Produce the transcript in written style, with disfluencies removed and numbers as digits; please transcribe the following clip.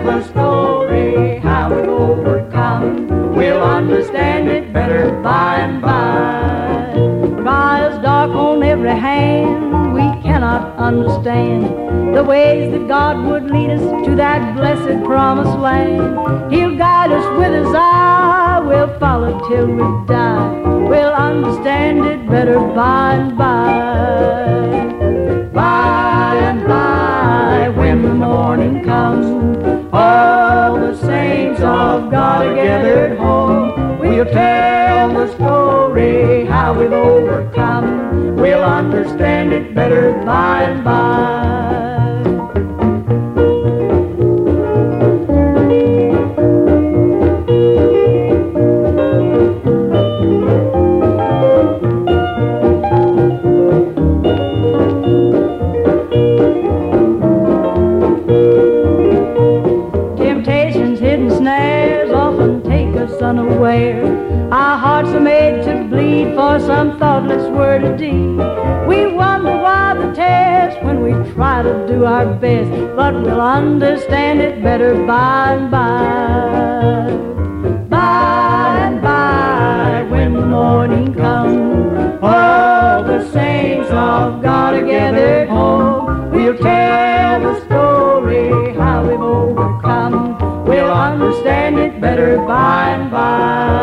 tell the story how we've overcome. We'll understand it better by and by. Trials dark on every hand, we cannot understand the ways that God would lead us to that blessed promised land. He'll guide us with his eye, we'll follow till we die. We'll understand it better by and by. By and by, when the morning comes, all the saints of God are gathered home. We'll tell the story how we've overcome. We'll understand it better by and by. Unaware, our hearts are made to bleed for some thoughtless word or deed. We wonder why the test when we try to do our best, but we'll understand it better by and by. By and by, when the morning comes, all the saints of God are gathered home. We'll tell the story how we've overcome. We'll understand it better by and by.